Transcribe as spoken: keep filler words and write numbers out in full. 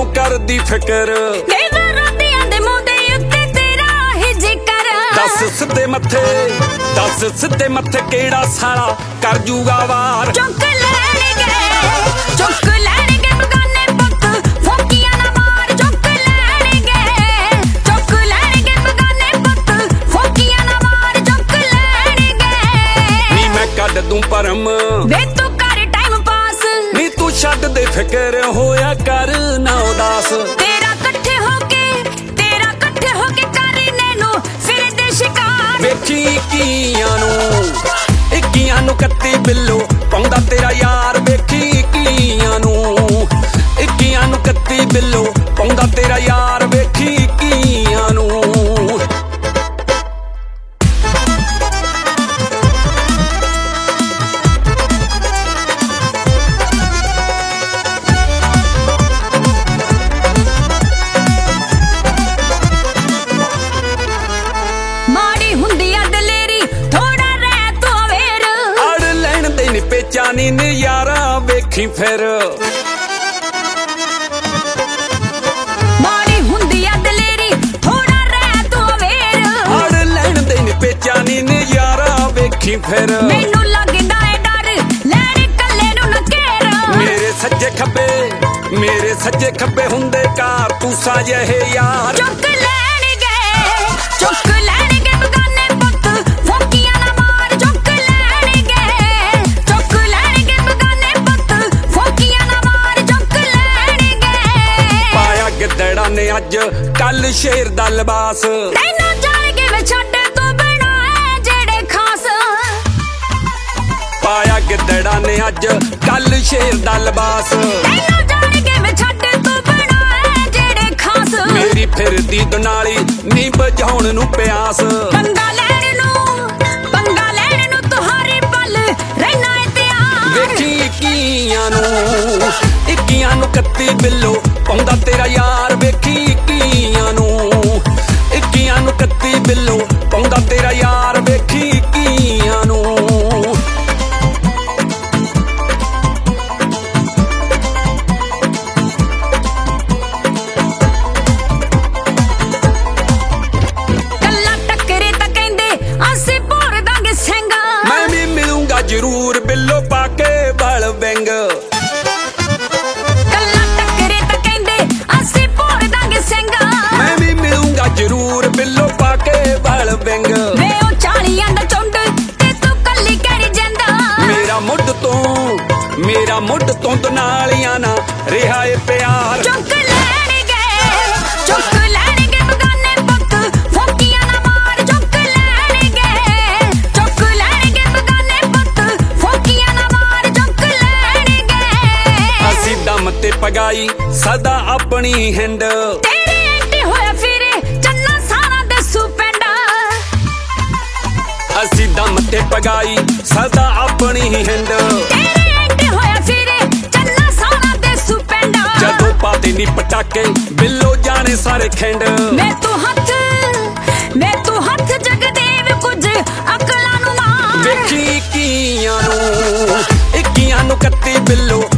ਕਿਉਂ ਕਰਦੀ ਫਿਕਰ दस सिद्धे मथे दस सिद्धे मथे केड़ा साला कर जूगा वार चुक लैणगे चुक लैणगे बगाने पुत फौकियां ना मार चुक लैणगे चुक लैणगे बगाने पुत फौकियां ना मार चुक लैणगे नी मैं कड दूं परम वे तू कर टाइम पास नी तू छड्ड दे फिक्र होया कर ना उदास तेरा कट्ठे होके तेरा कट्ठे होके करने नु फिर दे शिकार वेखी इक्कियां नूं इक्कियां नूं कत्ती बिल्लो पाउंदा तेरा यार वेखी इक्कियां नूं इक्कियां नूं कत्ती बिल्लो पाउंदा तेरा यार वेखी इक्कियां नूं जानी नजारा वेखी फिर माड़ी हुंदी आ दलेरी थोड़ा रह तू अवेर हड़ लैण दे नी बेचानी नजारा वेखी फिर मैनू लगदा है डर लैण कल्ले नू न घेर मेरे सज्जे खब्बे मेरे सज्जे खब्बे हुंदे कार तू साजे यार चुक लैणगे चुक लैणगे बगाने पुत फौकियां ना मार चुक लैणगे चुक लैणगे बगाने पुत फौकियां ना मार चुक लैणगे पाया गिद्धड़ा ने अज कल शेर दा लिबास तैनू जाणगे वे छड्ड तू बनाए जेड़े खास पाया गिद्धड़ा ने अज कल शेर दा लिबास तैनू जाणगे वे छड्ड तू बनाए जेड़े खास मेरी फिरदी दुनाली नी बजाउण नूं प्यास पंगा लैण नूं पंगा लैण नूं तुहारे पल रहना है त्यार वेखी इक्कियां नूं इक्कियां नूं कत्ती बिल्लो पाउंदा तेरा यार वेखी इक्कियां नूं इक्कियां नूं कत्ती बिल्लो पाउंदा तेरा यार वेखी इक्कियां नूं जरूर बिल्लो पाके बल बेंग कल्ला टकरे तां कहंदे असीं भोर दांगे सिंगा मैं भी मिलूंगा जरूर बिल्लो पाके बल बेंग वे ओ चालियां दा चुंड ते तू कल्ली कहड़ी जिंदा मेरा मुੱਢ ਤੋਂ मेरा मुੱਢ ਤੋਂ दुनालियां ना रिहा ए प्यार चुक लैणगे चुक लैणगे बगाने पुत फौकियां ना मार चुक लैणगे चुक लैणगे बगाने पुत फौकियां ना मार चुक लैणगे ਅਸੀਂ ਦਮ ਤੇ ਪਗਾਈ ਸਦਾ ਆਪਣੀ ਹਿੰਡ तेरे एंटी होया फिरे चन्ना सारा दसू पेंडा ਅਸੀਂ ਦਮ ਤੇ ਪਗਾਈ ਸਦਾ ਆਪਣੀ ਹਿੰਡ तेरे एंटी होया फिरे चन्ना सारा दसू पेंडा ਜਦੋਂ ਪਾਤੇ ਨੀ ਪਟਾਕੇ ਬਿੱਲੋ ਜਾਣੇ ਸਾਰੇ ਖਿੰਡ मैं तू हथ मैं तू हथ जगदेव कुछ अकलां नू मार ਵੇਖੀ ਇक्कियां ਨੂੰ इक्कियां ਨੂੰ ਕੱਤੀ ਬਿੱਲੋ